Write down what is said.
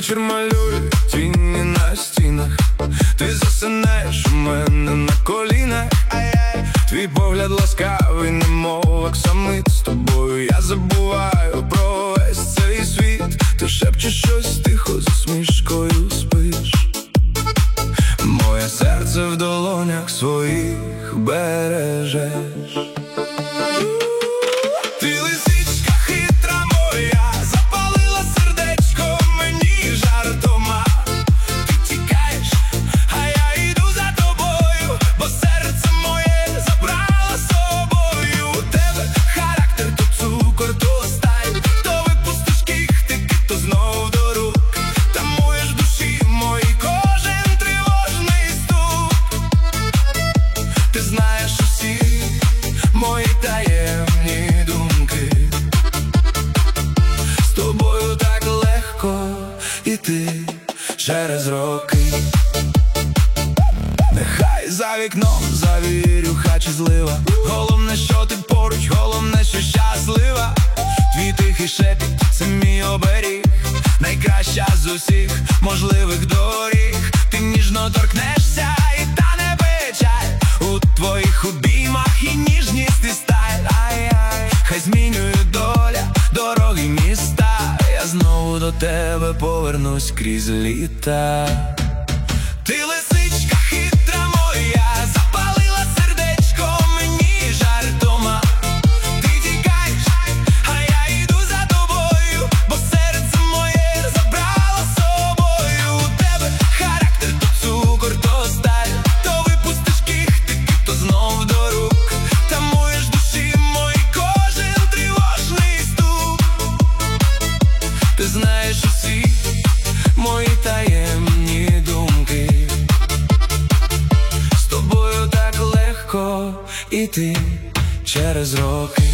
вечір малює тіні на стінах. Ти засинаєш у мене на колінах. Твій погляд ласкавий, немов оксамит. З тобою я забуваю про весь цей світ. Ти шепчеш щось тихо, з усмішкою спиш. Моє серце в долонях своїх бережеш. Ти лисичка хитра моя, запалила сердечко мені жартома. Ти тікаєш, а я йду за тобою, бо серце моє забрала з собою. У тебе характер, то цукор, то сталь, то випустиш кіхтики, то знов до рук. Тамуєш душі мої кожен тривожний стук. Ти знаєш усі мої таємні думки. З тобою так легко іти через роки. Нехай за вікном завірюха чи злива, головне, що ти поруч, головне, що щаслива. Твій тихий шепіт – це мій оберіг, найкраща з усіх можливих доріг. Ти ніжно торкнешся і тане печаль у твоїх обіймах, і ніжність і сталь. Ай-ай, хай змінює доля дороги міста. Я знову до тебе повернусь крізь літа. Ти лисичка хитра моя, запалила сердечко мені жартома. Ти тікаєш, а я йду за тобою, бо серце моє забрала з собою. У тебе характер, то цукор, то сталь, то випустиш кіхтики, то знов до рук. Тамуєш душі мої кожен тривожний стук. Ти знаєш усі мої таємні думки. З тобою так легко іти через роки.